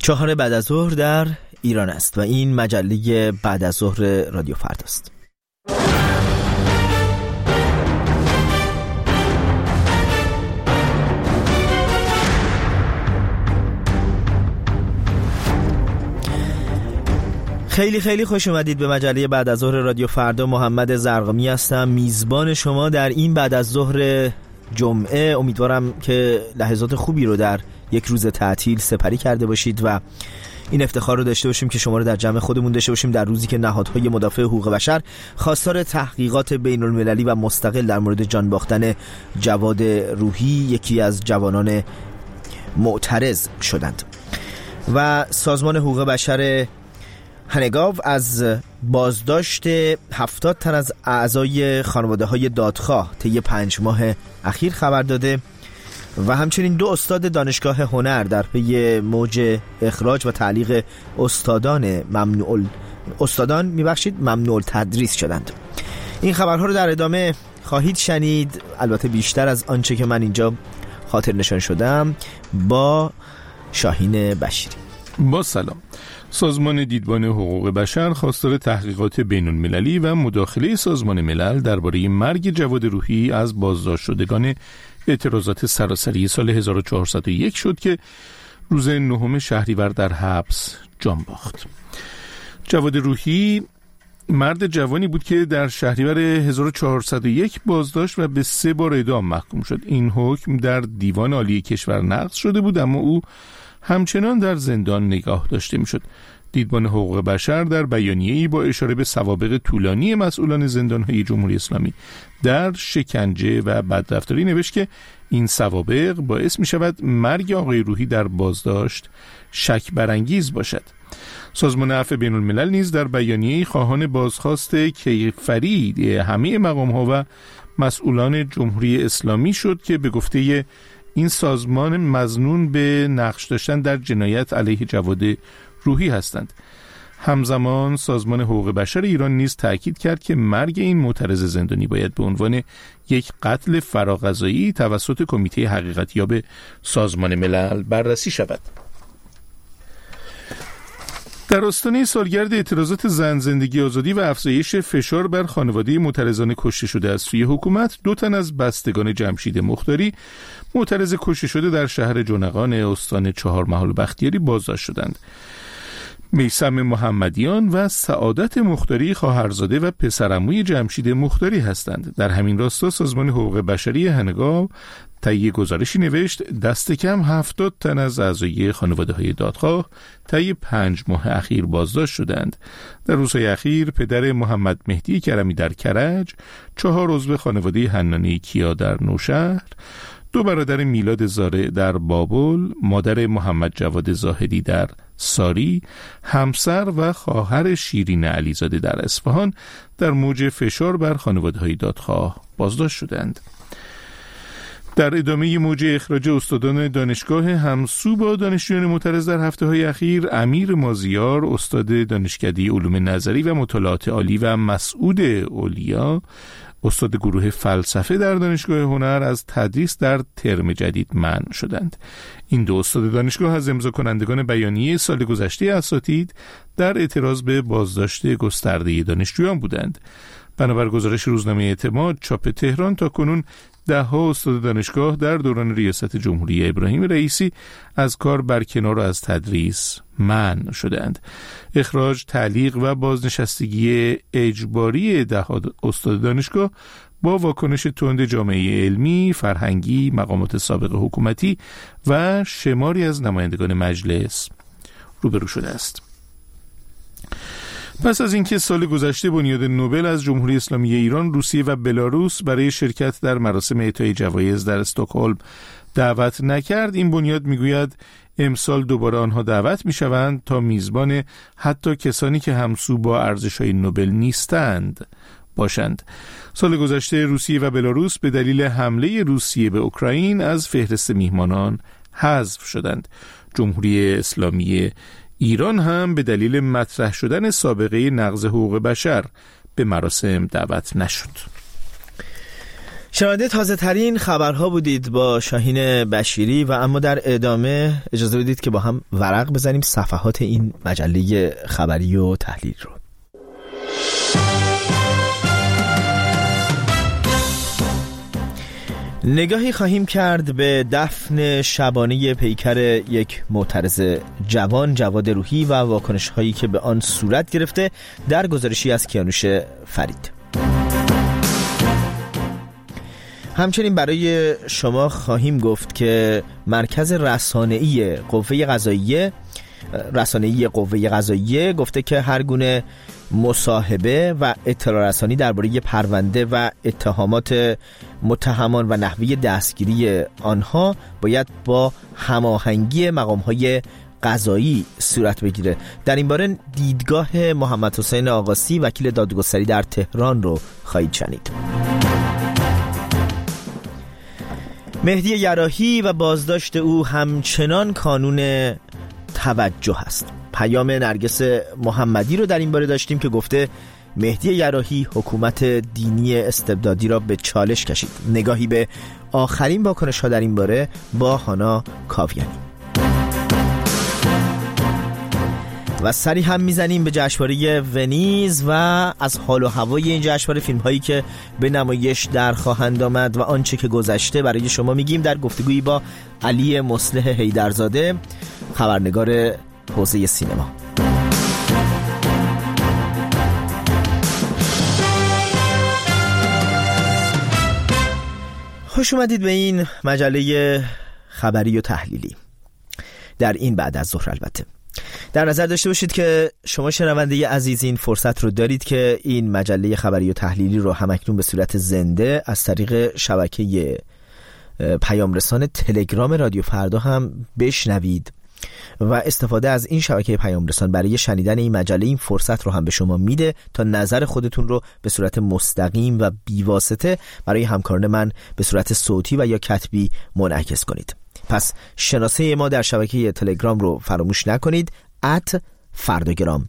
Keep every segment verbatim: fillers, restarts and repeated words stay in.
چهار بعد از ظهر در ایران است و این مجله بعد از ظهر رادیو فرداست. خیلی خیلی خوش اومدید به مجله بعد از ظهر رادیو فردا. محمد زرقامی هستم، میزبان شما در این بعد از ظهر جمعه. امیدوارم که لحظات خوبی رو در یک روز تعطیل سپری کرده باشید و این افتخار رو داشته باشیم که شما رو در جمع خودمون داشته باشیم در روزی که نهادهای مدافع حقوق بشر خواستار تحقیقات بین المللی و مستقل در مورد جان باختن جواد روحی، یکی از جوانان معترض، شدند و سازمان حقوق بشر هنگاو از بازداشت هفتاد تن از اعضای خانواده های دادخواه طی پنج ماه اخیر خبر داده و همچنین دو استاد دانشگاه هنر در پی موج اخراج و تعلیق استادان ممنوع استادان میبخشید ممنوع تدریس شدند. این خبرها رو در ادامه خواهید شنید، البته بیشتر از آنچه که من اینجا خاطر نشان شدم، با شاهین بشیری. با سلام. سازمان دیدبان حقوق بشر خواستار تحقیقات بین المللی و مداخله سازمان ملل درباره مرگ جواد روحی از بازداشت شدگان اعتراضات سراسری سال هزار و چهارصد و یک شد که روز نهم شهریور در حبس جان باخت. جواد روحی مرد جوانی بود که در شهریور هزار و چهارصد و یک بازداشت و به سه بار اعدام محکوم شد. این حکم در دیوان عالی کشور نقض شده بود، اما او همچنان در زندان نگاه داشته میشد. دیدبان حقوق بشر در بیانیه‌ای با اشاره به سوابق طولانی مسئولان زندان‌های جمهوری اسلامی در شکنجه و بدرفتاری نوشت که این سوابق باعث می شود مرگ آقای روحی در بازداشت شک برانگیز باشد. سازمان عفو بین الملل نیز در بیانیه‌ای خواهان بازخواست کیفری همه مقام‌ها و مسئولان جمهوری اسلامی شد که به گفته این سازمان مظنون به نقش داشتن در جنایت علیه جواد روحی هستند. همزمان سازمان حقوق بشر ایران نیز تأکید کرد که مرگ این معترض زندانی باید به عنوان یک قتل فراقضایی توسط کمیته حقیقتیاب سازمان ملل بررسی شود. در آستانه سالگرد اعتراضات زن، زندگی آزادی و افزایش فشار بر خانواده معترضان کشته شده از سوی حکومت، دو تن از بستگان جمشید مختاری معترض کشته شده در شهر جونقان استان چهارمحال بختیاری بازداشت شدند. میثم محمدیان و سعادت مختاری خواهرزاده و پسرعموی جمشید مختاری هستند. در همین راستا سازمان حقوق بشری هنگاو طی گزارشی نوشت دست کم هفتاد تن از اعضای خانواده‌های دادخواه طی پنج ماه اخیر بازداشت شدند. در روزهای اخیر پدر محمد مهدی کرمی در کرج، چهار عضو خانواده حنانی کیا در نوشهر، دو برادر میلاد زاره در بابل، مادر محمد جواد زاهدی در ساری، همسر و خواهر شیرین علیزاده در اصفهان در موج فشار بر خانواده‌های دادخواه بازداشت شدند. در ادامه موج اخراج استادان دانشگاه همسو با دانشجویان معترض در هفته‌های اخیر، امیر مازیار استاد دانشکده علوم نظری و مطالعات عالی و مسعود اولیا استاد گروه فلسفه در دانشگاه هنر از تدریس در ترم جدید منع شدند. این دو استاد دانشگاه از امضا کنندگان بیانیه سال گذشته اساتید در اعتراض به بازداشت گسترده دانشجویان بودند. بنابر گزارش روزنامه اعتماد چاپ تهران، تا کنون ده ها استاد دانشگاه در دوران ریاست جمهوری ابراهیم رئیسی از کار برکنار و از تدریس منع شدند. اخراج، تعلیق و بازنشستگی اجباری ده ها استاد دانشگاه با واکنش تند جامعه علمی، فرهنگی، مقامات سابق حکومتی و شماری از نمایندگان مجلس روبرو شده است. پس از اینکه سال گذشته بنیاد نوبل از جمهوری اسلامی ایران، روسیه و بلاروس برای شرکت در مراسم اعطای جوایز در استکهلم دعوت نکرد، این بنیاد میگوید امسال دوباره آنها دعوت میشوند تا میزبان حتی کسانی که همسو با ارزش‌های نوبل نیستند باشند. سال گذشته روسیه و بلاروس به دلیل حمله روسیه به اوکراین از فهرست میهمانان حذف شدند. جمهوری اسلامی ایران هم به دلیل مطرح شدن سابقه نقض حقوق بشر به مراسم دعوت نشد. شنونده تازه ترین خبرها بودید با شاهین بشیری و اما در ادامه اجازه بدید که با هم ورق بزنیم صفحات این مجله خبری و تحلیل رو. نگاهی خواهیم کرد به دفن شبانه پیکر یک معترض جوان جواد روحی و واکنش هایی که به آن صورت گرفته در گزارشی از کیانوش فرید. همچنین برای شما خواهیم گفت که مرکز رسانه‌ای قوه قضاییه رسانه‌ای قوه قضاییه گفته که هر گونه مصاحبه و اطلاع رسانی درباره پرونده و اتهامات متهمان و نحوه دستگیری آنها باید با هماهنگی مقام‌های قضایی صورت بگیره. در این باره دیدگاه محمد حسین آقاسی وکیل دادگستری در تهران رو خواهید شنید. مهدی یراحی و بازداشت او همچنان کانون توجه است. پیام نرگس محمدی رو در این باره داشتیم که گفته مهدی یراحی حکومت دینی استبدادی را به چالش کشید. نگاهی به آخرین واکنش‌ها در این باره با هانا کاویانی. و سری هم میزنیم به جشنواره ونیز و از حال و هوای این جشنواره، فیلم هایی که به نمایش در خواهند آمد و آنچه که گذشته برای شما میگیم در گفتگویی با علی مصلح حیدرزاده، خبرنگار حوزه سینما. خوش اومدید به این مجله خبری و تحلیلی در این بعد از ظهر. البته در نظر داشته باشید که شما شنونده عزیز این فرصت رو دارید که این مجله خبری و تحلیلی رو همکنون به صورت زنده از طریق شبکه پیام رسان تلگرام رادیو فردا هم بشنوید و استفاده از این شبکه پیام رسان برای شنیدن این مجله این فرصت رو هم به شما میده تا نظر خودتون رو به صورت مستقیم و بیواسطه برای همکاران من به صورت صوتی و یا کتبی منعکس کنید. پس شناسه ما در شبکه تلگرام رو فراموش نکنید. ات فرداگرام،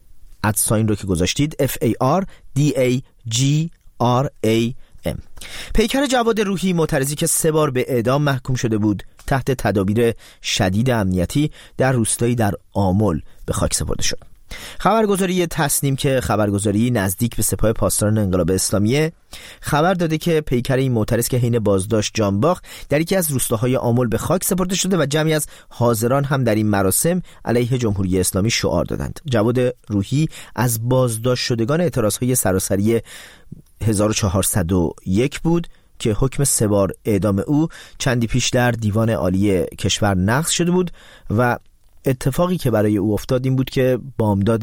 ات ساین رو که گذاشتید اف ای آر دی ای جی آر ای ام. پیکر جواد روحی معترضی که سه بار به اعدام محکوم شده بود تحت تدابیر شدید امنیتی در روستایی در آمل به خاک سپرده شد. خبرگزاری تصنیم که خبرگزاری نزدیک به سپاه پاسداران انقلاب اسلامیه خبر داده که پیکر این معترض که حین بازداشت جان باخت در یکی از روستاهای آمل به خاک سپرده شده و جمعی از حاضران هم در این مراسم علیه جمهوری اسلامی شعار دادند. جواد روحی از بازداشت شدگان اعتراضهای سراسری هزار و چهارصد و یک بود که حکم سه بار اعدام او چندی پیش در دیوان عالی کشور نقض شده بود و اتفاقی که برای او افتاد این بود که بامداد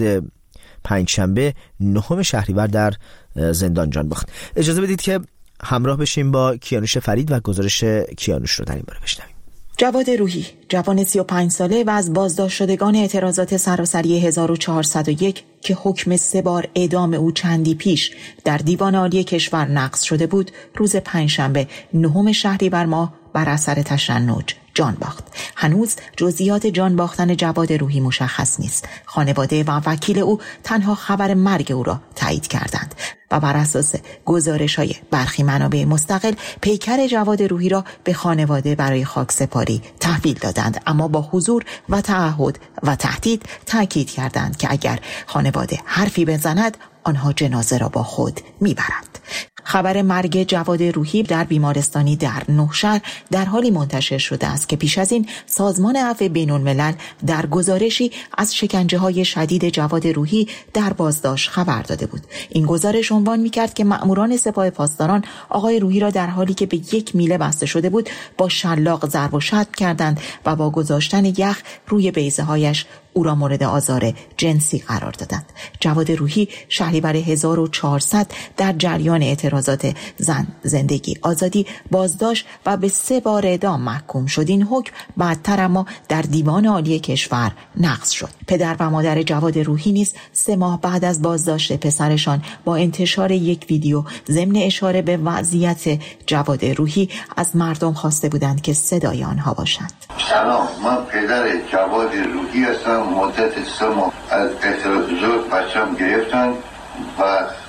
پنجشنبه نهم شهریور در زندان جان باخت. اجازه بدید که همراه بشیم با کیانوش فرید و گزارش کیانوش رو در این باره بشنویم. جواد روحی، جوان سی و پنج ساله و از بازداشت شدگان اعتراضات سراسری هزار و چهارصد و یک که حکم سه بار اعدام او چندی پیش در دیوان عالی کشور نقض شده بود، روز پنجشنبه نهم شهریور ماه بر اثر تشنج جان باخت. هنوز جزئیات جان باختن جواد روحی مشخص نیست. خانواده و وکیل او تنها خبر مرگ او را تایید کردند و بر اساس گزارش‌های برخی منابع مستقل پیکر جواد روحی را به خانواده برای خاکسپاری تحویل دادند، اما با حضور و تعهد و تهدید تاکید کردند که اگر خانواده حرفی بزند آنها جنازه را با خود میبرند. خبر مرگ جواد روحی در بیمارستانی در نوشهر در حالی منتشر شده است که پیش از این سازمان عفو بین‌الملل در گزارشی از شکنجه‌های شدید جواد روحی در بازداشت خبر داده بود. این گزارش عنوان می‌کرد که مأموران سپاه پاسداران آقای روحی را در حالی که به یک میله بسته شده بود با شلاق ضرب و شتم کردند و با گذاشتن یخ روی بیضه‌هایش او را مورد آزار جنسی قرار دادند. جواد روحی شهریور هزار و چهارصد در جریان اعتراضات زن زندگی آزادی بازداشت و به سه بار اعدام محکوم شد. این حکم بعدتر اما در دیوان عالی کشور نقض شد. پدر و مادر جواد روحی نیز سه ماه بعد از بازداشت پسرشان با انتشار یک ویدیو ضمن اشاره به وضعیت جواد روحی از مردم خواسته بودند که صدای آنها باشند. سلام، من پدر جواد روحی هستم. مدت سه ماه از اعتراضات بچم گرفتن و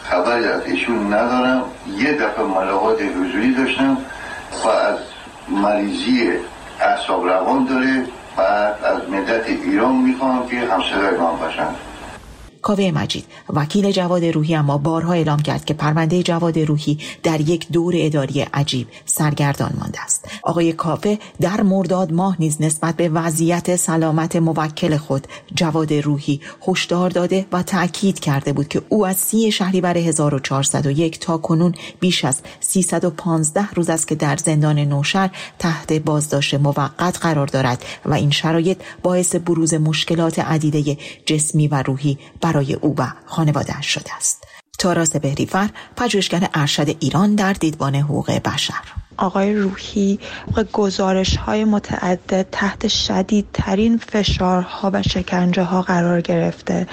خبری از ایشون ندارم. یه دفعه ملاقات حضوری داشتم و از مریضی اعصاب روان داره و از ملت ایران میخوام که همصدای من باشن. کاوه مجید وکیل جواد روحی اما بارها اعلام کرد که پرونده جواد روحی در یک دور اداری عجیب سرگردان مانده است. آقای کاوه در مرداد ماه نیز نسبت به وضعیت سلامت موکل خود جواد روحی هشدار داده و تأکید کرده بود که او از سی شهریور هزار و چهارصد و یک تا کنون بیش از سیصد و پانزده روز است که در زندان نوشهر تحت بازداشت موقت قرار دارد و این شرایط باعث بروز مشکلات عدیده جسمی و روحی برای او و خانواده‌اش شده است. تاراس بهریفر، پژوهشگر ارشد ایران در دیدبان حقوق بشر. آقای روحی گزارش‌های متعدد تحت شدیدترین فشارها و شکنجه‌ها قرار گرفته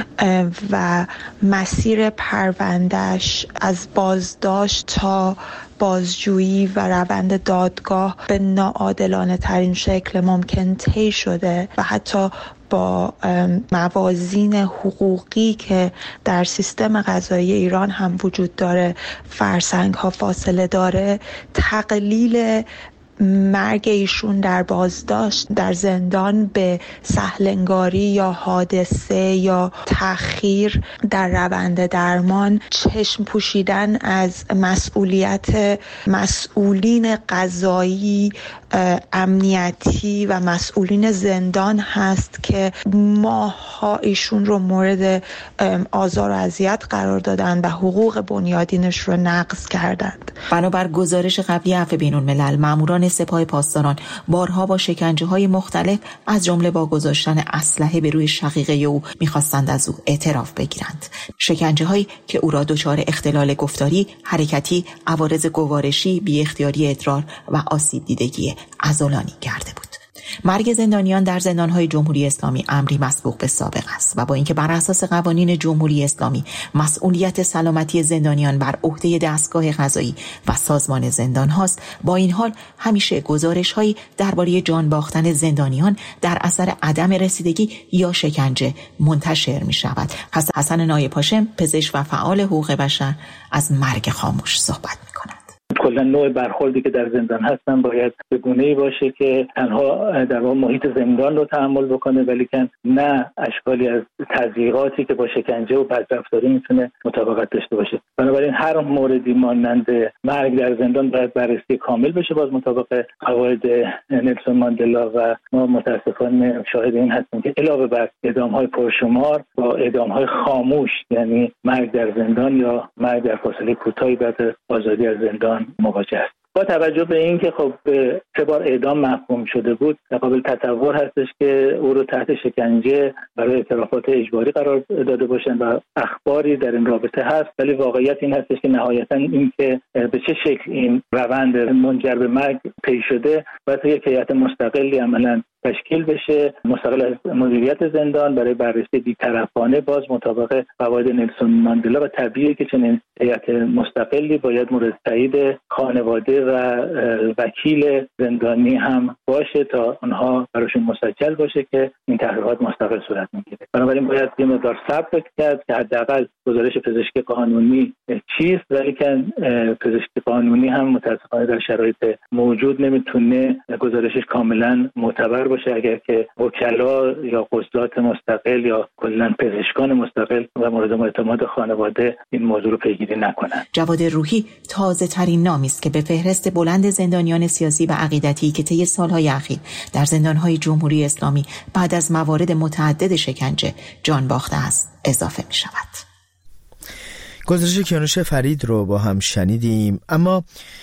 و مسیر پروندهش از بازداشت تا بازجویی و روند دادگاه به ناعادلانه ترین شکل ممکن طی شده و حتی با موازین حقوقی که در سیستم قضایی ایران هم وجود داره فرسنگ ها فاصله داره، تقلیل مرگ ایشون در بازداشت در زندان به سهلنگاری یا حادثه یا تأخیر در روند درمان، چشم پوشیدن از مسئولیت مسئولین قضایی، امنیتی و مسئولین زندان هست که ماها ایشون رو مورد آزار و اذیت قرار دادن و حقوق بنیادینش رو نقض کردند. بنابر گزارش قبلی عفو بین‌الملل، ماموران سپاه پاسداران بارها با شکنجه‌های مختلف از جمله با گذاشتن اسلحه به روی شقیقه او می‌خواستند از او اعتراف بگیرند. شکنجه‌هایی که او را دچار اختلال گفتاری، حرکتی، عوارض گوارشی، بی اختیاری ادرار و آسیب دیدگی عضلانی کرده بود. مرگ زندانیان در زندان‌های جمهوری اسلامی امری مسبوق به سابق است و با اینکه بر اساس قوانین جمهوری اسلامی مسئولیت سلامتی زندانیان بر عهده دستگاه قضایی و سازمان زندان هاست، با این حال همیشه گزارش‌هایی درباره جان باختن زندانیان در اثر عدم رسیدگی یا شکنجه منتشر می‌شود. حسن نایب هاشم، پزشک و فعال حقوق بشر، از مرگ خاموش صحبت می‌کند. کلا نوع برخوردی که در زندان هستن باید به گونه‌ای باشه که تنها در واقع محیط زندان رو تحمل بکنه، ولی که نه اشکالی از تضییقاتی که با شکنجه و بدرفتاری میتونه مطابقت داشته باشه. بنابراین هر موردی مانند مرگ در زندان باید بررسی کامل بشه باز مطابق قواعد نلسون ماندلا و ما متاسفانه شاهد این هستیم که علاوه بر اعدام‌های پرشمار با اعدام‌های خاموش، یعنی مرگ در زندان یا مرگ در فاصله کوتاهی بعد آزادی از زندان مواجه است. با توجه به اینکه خب سه بار اعدام محکوم شده بود، قابل تصور هستش که او رو تحت شکنجه برای اعترافات اجباری قرار داده باشن و اخباری در این رابطه هست، ولی واقعیت این هستش که نهایتاً این که به چه شکل این روند منجر به مرگ طی شده باید یک هیئت مستقلی عملاً تشکیل بشه، مستقل از مدیریت زندان، برای بررسی بی‌طرفانه باز مطابق قواعد نلسون ماندلا و طبیعیه که چنین هیئت مستقلی باید مورد تایید خانواده و وکیل زندانی هم باشه تا اونها براشون مسجل باشه که این تحقیقات مستقل صورت میگیره. بنابراین باید یه مقدار صبر کرد که حداقل گزارش پزشکی قانونی چیست، ولی که پزشکی قانونی هم متاسفانه در شرایط موجود نمیتونه گزارشش کاملا معتبر باشه اگر که وکلا یا قضات مستقل یا کلا پزشکان مستقل و مورد اعتماد خانواده این موضوع رو پیگیری نکنند. جواد روحی تازه ترین نامی است که به فهرست بلند زندانیان سیاسی و عقیدتی که طی سالهای اخیر در زندانهای جمهوری اسلامی بعد از موارد متعدد شکنجه جان باخته است اضافه می شود. گزارش کیانوش فرید رو با هم شنیدیم. اما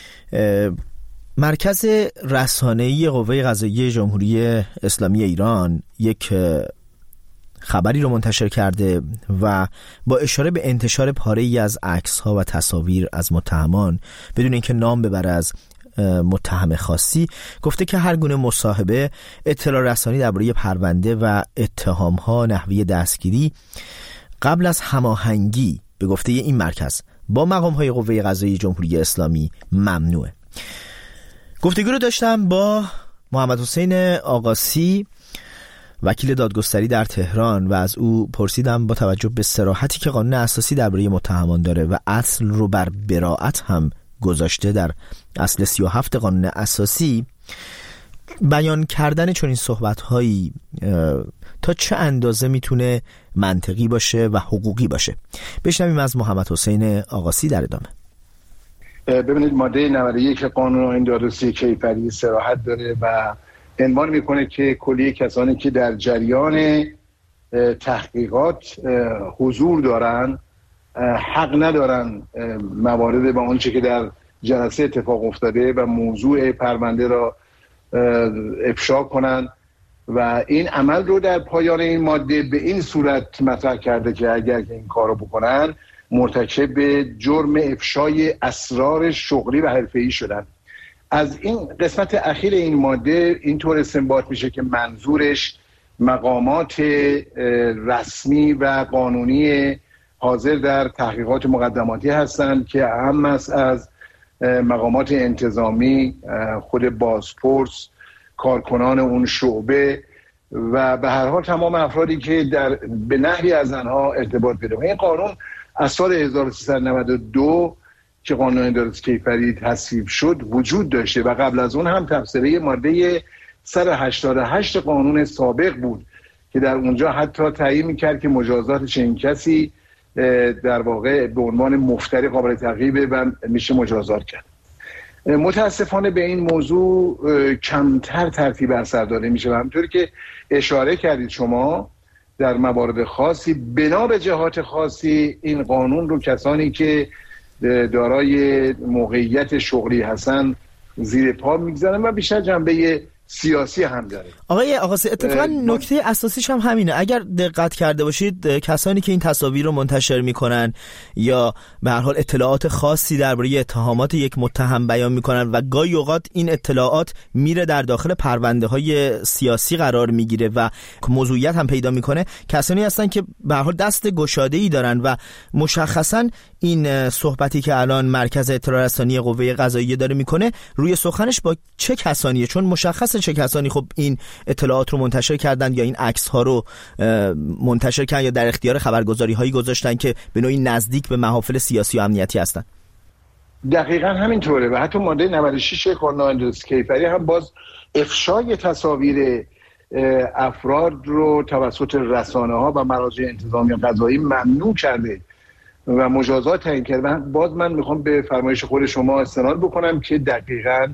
مرکز رسانه‌ای قوه قضاییه جمهوری اسلامی ایران یک خبری رو منتشر کرده و با اشاره به انتشار پاره‌ای از عکس‌ها و تصاویر از متهمان بدون اینکه نام ببره از متهم خاصی، گفته که هر گونه مصاحبه، اطلاع رسانی درباره پرونده و اتهام‌ها، نحوه دستگیری قبل از هماهنگی به گفته این مرکز با مقام‌های قوه قضاییه جمهوری اسلامی ممنوعه. گفتگو رو داشتم با محمد حسین آقاسی، وکیل دادگستری در تهران و از او پرسیدم با توجه به صراحتی که قانون اساسی درباره متهمان داره و اصل رو بر براءت هم گذاشته در اصل سی و هفت قانون اساسی، بیان کردن چون این صحبت‌هایی تا چه اندازه میتونه منطقی باشه و حقوقی باشه. بشنویم از محمد حسین آقاسی در ادامه. ببینید ماده نود و یک قانون آیین دادرسی کیفری صراحت داره و عنوان میکنه که کلیه کسانی که در جریان تحقیقات حضور دارن حق ندارن موارد با آنچه که در جلسه اتفاق افتاده و موضوع پرونده را افشا کنن و این عمل رو در پایان این ماده به این صورت مطرح کرده که اگر این کار رو بکنن مرتکب جرم افشای اسرار شغلی و حرفه‌ای شدن. از این قسمت اخیر این ماده اینطور استنباط میشه که منظورش مقامات رسمی و قانونی حاضر در تحقیقات مقدماتی هستند که اهم است از مقامات انتظامی، خود بازپرس، کارکنان اون شعبه و به هر حال تمام افرادی که در به نحوی از آنها ارتباط پیدا کنند. این قانون از سال هزار و سیصد و نود و دو که قانون دادرسی کیفری تصویب شد وجود داشته و قبل از اون هم تفسیری ماده صد و هشتاد و هشت قانون سابق بود که در اونجا حتی تعیین می‌کرد که مجازات چنین کسی در واقع به عنوان مفتری قابل تعقیبه و میشه مجازات کرد. متاسفانه به این موضوع کمتر ترتیب اثر داده میشه و همونطوری که اشاره کردید شما در موارد خاصی بنا به جهات خاصی این قانون رو کسانی که دارای موقعیت شغلی هستن زیر پا میگذارن و بیشتر جنبه سیاسی هم داره. آقای آقاسی اتفاقا نکته اساسیش هم همینه. اگر دقت کرده باشید کسانی که این تصاویر رو منتشر میکنن یا به هر حال اطلاعات خاصی درباره اتهامات یک متهم بیان میکنن و گاهی اوقات این اطلاعات میره در داخل پرونده های سیاسی قرار میگیره و موضوعیت هم پیدا میکنه، کسانی هستن که به هر حال دست گشاده‌ای دارن و مشخصا این صحبتی که الان مرکز اطلاع رسانی قوه قضاییه داره میکنه روی سخنش با چه کسانیه، چون مشخصه چه کسانی خب این اطلاعات رو منتشر کردن یا این عکس ها رو منتشر کردن یا در اختیار خبرگزاری هایی گذاشتن که به نوعی نزدیک به محافل سیاسی و امنیتی هستن. دقیقاً همینطوره و حتی ماده نود و شش قانون دادرسی کیفری هم باز افشای تصاویر افراد رو توسط رسانه ها و مراجع انتظامی قضایی ممنوع کرده و مجازات تعیین کرده. باز من میخوام به فرمایش خود شما استناد بکنم که دقیقاً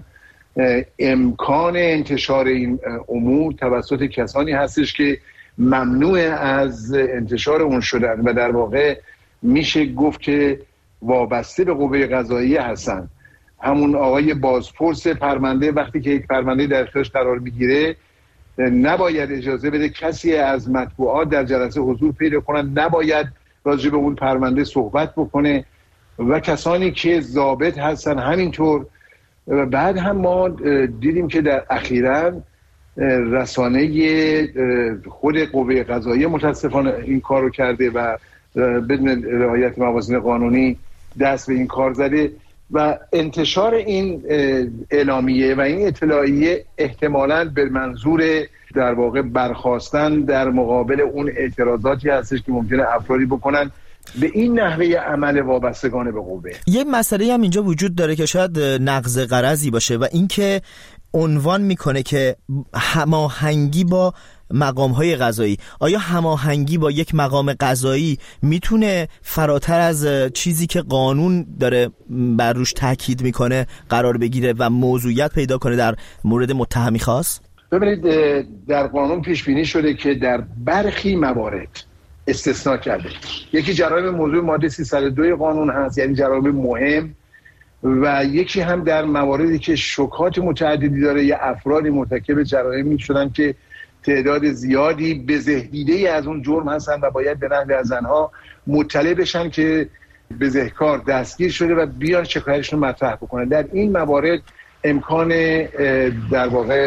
امکان انتشار این امور توسط کسانی هستش که ممنوع از انتشار اون شدن و در واقع میشه گفت که وابسته به قوه قضاییه هستن. همون آقای بازپرس پرونده وقتی که یک پرونده در اختیارش قرار میگیره نباید اجازه بده کسی از مطبوعات در جلسه حضور پیدا کنن، نباید راجع به اون پرونده صحبت بکنه و کسانی که ضابط هستن همینطور. و بعد هم ما دیدیم که در اخیراً رسانه خود قوه قضاییه متاسفانه این کار رو کرده و بدون رعایت موازین قانونی دست به این کار زده و انتشار این اعلامیه و این اطلاعیه احتمالاً به منظور در واقع برخاستن در مقابل اون اعتراضاتی هستش که ممکنه افرادی بکنن به این نحوه عمل وابستگان به قوه. یه مسئله هم اینجا وجود داره که شاید نقض غرضی باشه و این که عنوان میکنه که هماهنگی با مقام‌های قضایی. آیا هماهنگی با یک مقام قضایی میتونه فراتر از چیزی که قانون داره بر روش تاکید میکنه قرار بگیره و موضوعیت پیدا کنه در مورد متهمی خاص؟ ببینید در قانون پیش بینی شده که در برخی موارد استثناء کرده. یکی جرایم موضوع ماده سیصد و دو قانون هست، یعنی جرایم مهم، و یکی هم در مواردی که شکات متعددی داره یا افرادی مرتکب جرایم میشدن که تعداد زیادی بزهدیده‌ای از اون جرم هستن و باید به نحوی از آنها مطلع بشن که بزهکار دستگیر شده و بیان شکایتشون رو مطرح بکنن. در این موارد امکان در واقع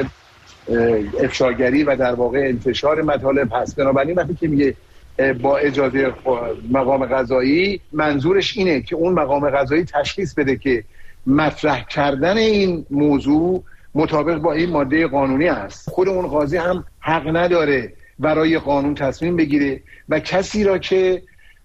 افشاگری و در واقع انتشار مطالب هست. بنابراین وقتی که میگه با اجازه مقام قضایی، منظورش اینه که اون مقام قضایی تشخیص بده که مطرح کردن این موضوع مطابق با این ماده قانونی است. خود اون قاضی هم حق نداره برای قانون تصمیم بگیره و کسی را که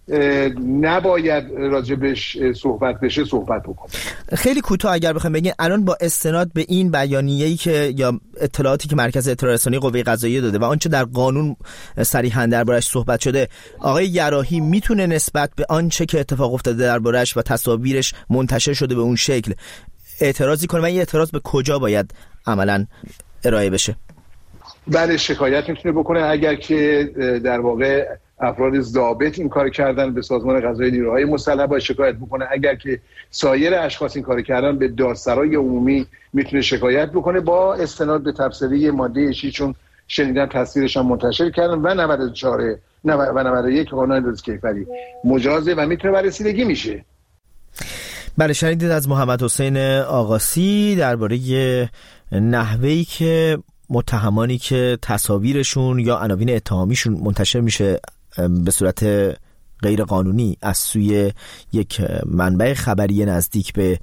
نباید راجبش صحبت بشه صحبت بکنه. خیلی کوتاه اگر بخوایم بگیم الان با استناد به این بیانیه‌ای که یا اطلاعاتی که مرکز اطلاع رسانی قوه قضاییه داده و آنچه در قانون صریحاً دربارش صحبت شده، آقای یراحی میتونه نسبت به آنچه که اتفاق افتاده دربارش و تصاویرش منتشر شده به اون شکل اعتراضی کنه و این اعتراض به کجا باید عملاً ارائه بشه؟ بله، شکایت میتونه بکنه اگر که در واقع افراد ضابط این کار کردن به سازمان قضایی نیروهای مسلح باید شکایت بکنه. اگر که سایر اشخاص این کار کردن به دادسرای عمومی میتونه شکایت بکنه با استناد به تبصره ماده شش، چون شنیدن تصویرش هم منتشر کردن و نود و چهار و نود و یک قانون اعتراض کیفری مجازه و میتونه برای رسیدگی میشه. بله، شنیدید از محمد حسین آقاسی درباره نحوهی که متهمانی که تصاویرشون یا عناوین اتهامیشون منتشر میشه به صورت غیر قانونی از سوی یک منبع خبری نزدیک به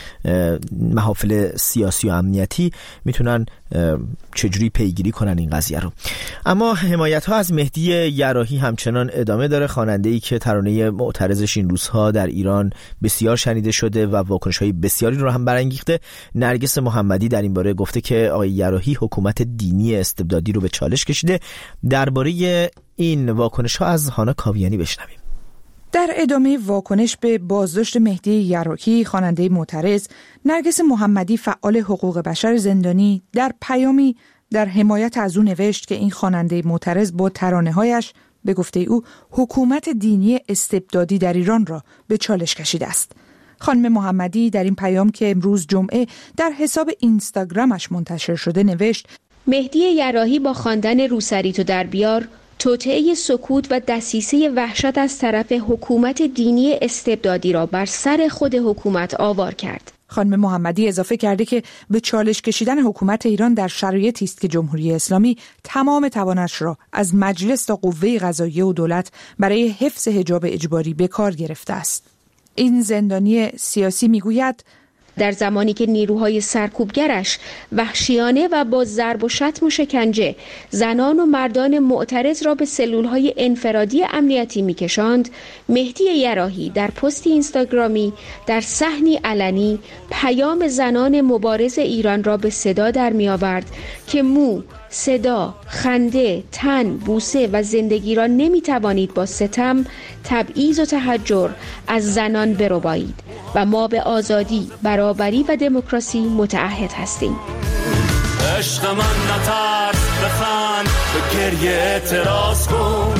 محافل سیاسی و امنیتی میتونن چجوری پیگیری کنن این قضیه رو. اما حمایت ها از مهدی یراحی همچنان ادامه داره. خواننده‌ای که ترانه معترضش این روزها در ایران بسیار شنیده شده و واکنش های بسیاری رو هم برانگیخته، نرگس محمدی در این باره گفته که آقای یراحی حکومت دینی استبدادی رو به چالش کشیده. درباره این واکنش ها از هانا کاویانی بشنویم. در ادامه واکنش به بازداشت مهدی یراحی خواننده معترض، نرگس محمدی فعال حقوق بشر زندانی در پیامی در حمایت از او نوشت که این خواننده معترض با ترانه‌هایش به گفته او حکومت دینی استبدادی در ایران را به چالش کشیده است. خانم محمدی در این پیام که امروز جمعه در حساب اینستاگرامش منتشر شده نوشت: مهدی یراحی با خواندن روسری تو در بیار توطئه سکوت و دسیسه وحشت از طرف حکومت دینی استبدادی را بر سر خود حکومت آوار کرد. خانم محمدی اضافه کرده که به چالش کشیدن حکومت ایران در شرایطی است که جمهوری اسلامی تمام توانش را از مجلس تا قوه قضاییه و دولت برای حفظ حجاب اجباری به کار گرفته است. این زندانی سیاسی میگوید در زمانی که نیروهای سرکوبگرش وحشیانه و با ضرب و شتم و شکنجه زنان و مردان معترض را به سلولهای انفرادی امنیتی میکشاند، مهدی یراحی در پستی اینستاگرامی در صحنی علنی پیام زنان مبارز ایران را به صدا در میآورد که مو، صدا، خنده، تن، بوسه و زندگی را نمیتوانید با ستم، تبعیض و تحجر از زنان بربایید و ما به آزادی، برابری و دموکراسی متعهد هستیم. عشق من نترس، بخند، به گریه اعتراض کن،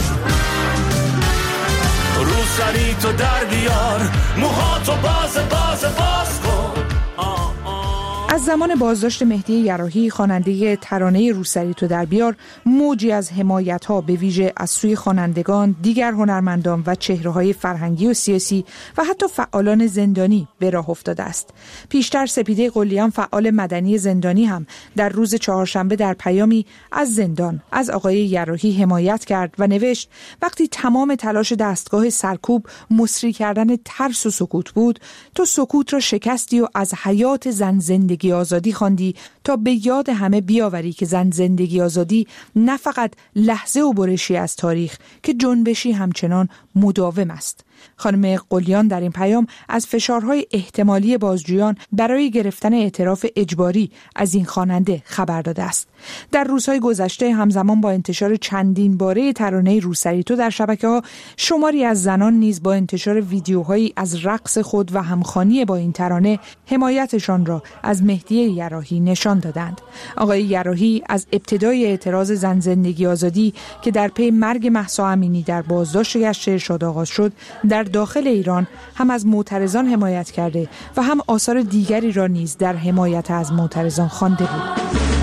رو سری تو در بیار، موهاتو باز باز باز کن. از زمان بازداشت مهدی یراحی خواننده ترانه روسری تو در بیار، موجی از حمایت‌ها به ویژه از سوی خوانندگان، دیگر هنرمندان و چهره‌های فرهنگی و سیاسی و حتی فعالان زندانی به راه افتاده است. پیشتر سپیده قلیان فعال مدنی زندانی هم در روز چهارشنبه در پیامی از زندان از آقای یراحی حمایت کرد و نوشت: وقتی تمام تلاش دستگاه سرکوب مصری کردن ترس و سکوت بود، تو سکوت را شکستی و از حیات زن زندگی آزادی خواندی تا به یاد همه بیاوری که زن زندگی آزادی نه فقط لحظه و برشی از تاریخ که جنبشی همچنان مداوم است. خانم قلیان در این پیام از فشارهای احتمالی بازجویان برای گرفتن اعتراف اجباری از این خواننده خبر داده است. در روزهای گذشته همزمان با انتشار چندین باره ترانه روسری تو در شبکه‌ها، شماری از زنان نیز با انتشار ویدیوهایی از رقص خود و همخوانی با این ترانه حمایتشان را از مهدی یراحی نشان دادند. آقای یراحی از ابتدای اعتراض زن زندگی آزادی که در پی مرگ مهسا امینی در بازداشت گشت ارشاد آغاز شد، در داخل ایران هم از معترضان حمایت کرده و هم آثار دیگری را نیز در حمایت از معترضان خوانده بود.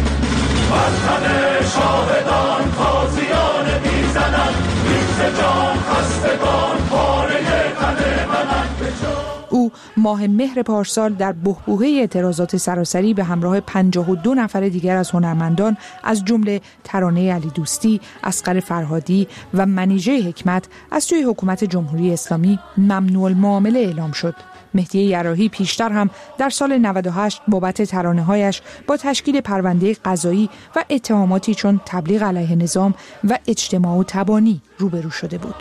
وطن شاهدان تازیان میزنن، ریز جان خستگان پاره تن منن. او ماه مهر پارسال در بحبوحه اعتراضات سراسری به همراه پنجاه و دو نفر دیگر از هنرمندان از جمله ترانه علی دوستی، اصغر فرهادی و منیژه حکمت از سوی حکومت جمهوری اسلامی ممنوع المعامله اعلام شد. مهدی یراحی پیشتر هم در سال نود و هشت بابت ترانه‌هایش با تشکیل پرونده قضایی و اتهاماتی چون تبلیغ علیه نظام و اجتماع و تبانی روبرو شده بود.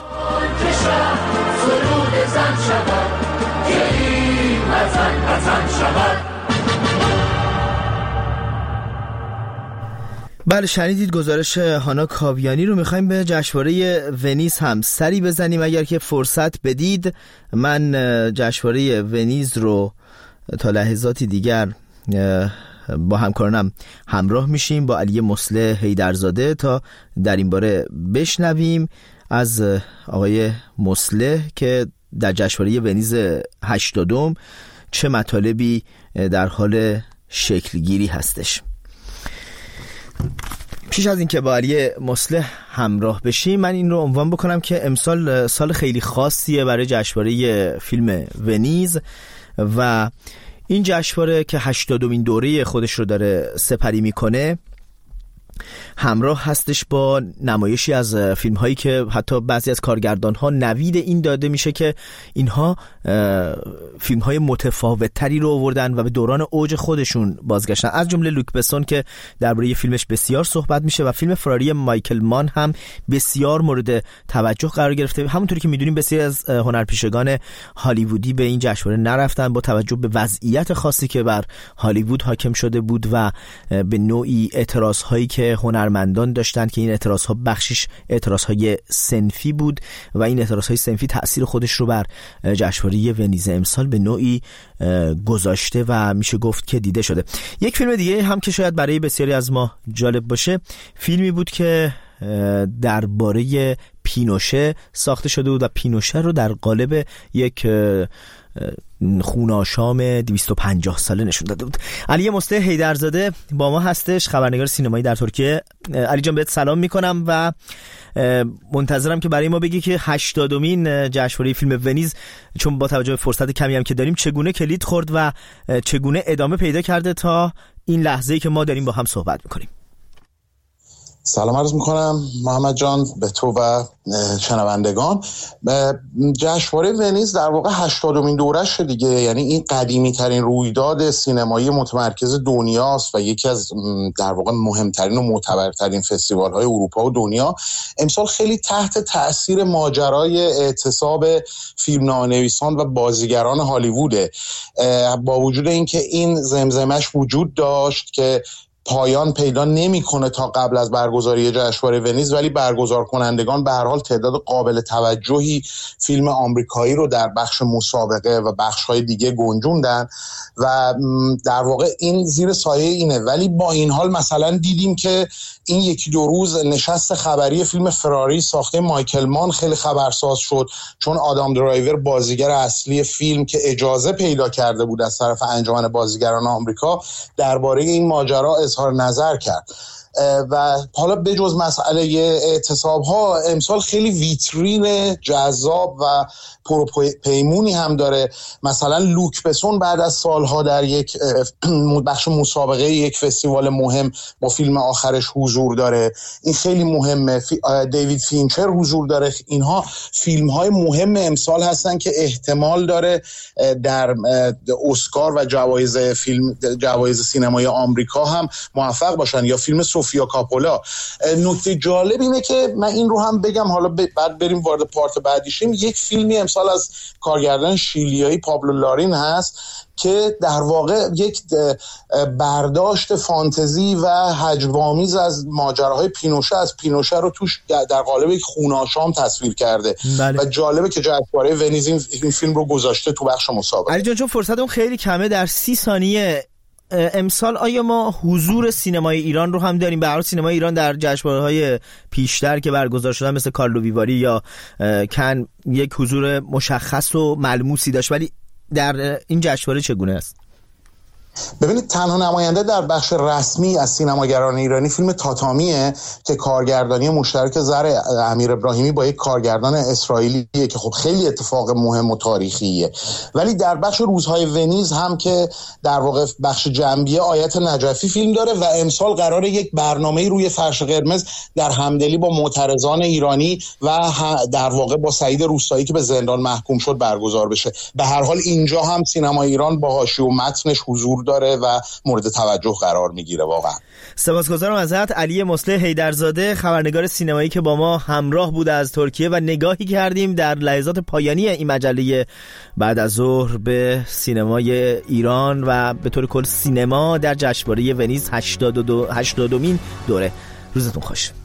بله شنیدید گزارش هانا کاویانی رو. میخوایم به جشنواره ونیز هم سری بزنیم. اگر که فرصت بدید من جشنواره ونیز رو تا لحظاتی دیگر با همکارانم همراه میشیم با علی مصلح حیدرزاده تا در این باره بشنویم از آقای مصلح که در جشنواره ونیز هشتادم چه مطالبی در حال شکلگیری هستش. پیش از این که با علی مصلح همراه بشیم من این رو عنوان بکنم که امسال سال خیلی خاصیه برای جشنواره فیلم ونیز و این جشنواره که هشتادمین دوره خودش رو داره سپری میکنه همراه هستش با نمایشی از فیلم هایی که حتی بعضی از کارگردان ها نوید این داده میشه که اینها فیلم های متفاوت تری رو آوردن و به دوران اوج خودشون بازگشتن، از جمله لوک بسون که درباره فیلمش بسیار صحبت میشه و فیلم فراری مایکل مان هم بسیار مورد توجه قرار گرفته. همونطوری که میدونیم بسیاری از هنرپیشگان هالیوودی به این جشنواره نرفتن با توجه به وضعیت خاصی که بر هالیوود حاکم شده بود و به نوعی اعتراض هایی که هنرمندان داشتن که این اعتراض ها بخشش اعتراض های صنفی بود و این اعتراض های صنفی تأثیر خودش رو بر جشنواره ونیز امسال به نوعی گذاشته و میشه گفت که دیده شده. یک فیلم دیگه هم که شاید برای بسیاری از ما جالب باشه فیلمی بود که درباره پینوشه ساخته شده بود و پینوشه رو در قالب یک خوناشام دویست و پنجاه ساله نشون داده بود. علی مصلح حیدرزاده با ما هستش، خبرنگار سینمایی در ترکیه. علی جان بهت سلام میکنم و منتظرم که برای ما بگی که هشتادمین جشنواره فیلم ونیز چون با توجه به فرصت کمی هم که داریم چگونه کلید خورد و چگونه ادامه پیدا کرده تا این لحظه‌ای که ما داریم با هم صحبت میکنیم. سلام عرض میکنم محمد جان به تو و شنوندگان. جشنواره ونیز در واقع هشتادمین دورش دیگه، یعنی این قدیمی ترین رویداد سینمایی متمرکز دنیاست و یکی از در واقع مهمترین و معتبرترین فستیوال های اروپا و دنیا. امسال خیلی تحت تأثیر ماجرای اعتصاب فیلمنامه‌نویسان و بازیگران هالیووده، با وجود اینکه این زمزمش وجود داشت که پایان پیدا نمیکنه تا قبل از برگزاری جشنواره ونیز، ولی برگزار کنندگان به هر حال تعداد قابل توجهی فیلم آمریکایی رو در بخش مسابقه و بخش‌های دیگه گنجوندن و در واقع این زیر سایه اینه. ولی با این حال مثلا دیدیم که این یکی دو روز نشست خبری فیلم فراری ساخته مایکل مان خیلی خبرساز شد، چون آدام درایور بازیگر اصلی فیلم که اجازه پیدا کرده بود از طرف انجمن بازیگران آمریکا درباره این ماجرا اظهار نظر کرد. و حالا بجز مسئله اعتصاب ها امسال خیلی ویترین جذاب و پروپیمونی هم داره. مثلا لوک بسون بعد از سالها در یک بخش مسابقه یک فستیوال مهم با فیلم آخرش حضور داره، این خیلی مهمه. دیوید فینچر حضور داره. اینها فیلم های مهم امسال هستن که احتمال داره در اسکار و جوایز فیلم جوایز سینمای آمریکا هم موفق باشن، یا فیلم سوفیا کاپولا. نکته جالب اینه که من این رو هم بگم، حالا بعد بریم وارد پارت بعدیشیم. یک فیلمی امسال از کارگردان شیلیایی پابلو لارین هست که در واقع یک برداشت فانتزی و هجوآمیز از ماجراهای پینوشه از پینوشه رو توش در قالب یک خوناشام تصویر کرده. بله. و جالبه که جشنواره ونیز این فیلم رو گذاشته تو بخش مسابقه. علی جان چون فرصت اون خیلی کمه در سی ثانیه امسال آیا ما حضور سینمای ایران رو هم داریم؟ به هر حال سینمای ایران در جشنواره‌های پیشتر که برگزار شدن مثل کارلو ویواری یا کن یک حضور مشخص و ملموسی داشت، ولی در این جشنواره چگونه است؟ ببینید تنها نماینده در بخش رسمی از سینماگران ایرانی فیلم تاتامیه که کارگردانی مشترک زر امیر ابراهیمی با یک کارگردان اسرائیلیه که خب خیلی اتفاق مهم و تاریخیه. ولی در بخش روزهای ونیز هم که در واقع بخش جنبیه آیت نجفی فیلم داره و امسال قراره یک برنامه روی فرش قرمز در همدلی با معترضان ایرانی و در واقع با سعید روستایی که به زندان محکوم شد برگزار بشه. به هر حال اینجا هم سینما ایران با حاشیه و متنش حضور داره و مورد توجه قرار میگیره. واقعا سپاسگزارم ازت علی مصلح حیدرزاده، خبرنگار سینمایی که با ما همراه بود از ترکیه و نگاهی کردیم در لحظات پایانی این مجله بعد از ظهر به سینمای ایران و به طور کل سینما در جشنواره ونیز هشتادمین دوره. روزتون خوش.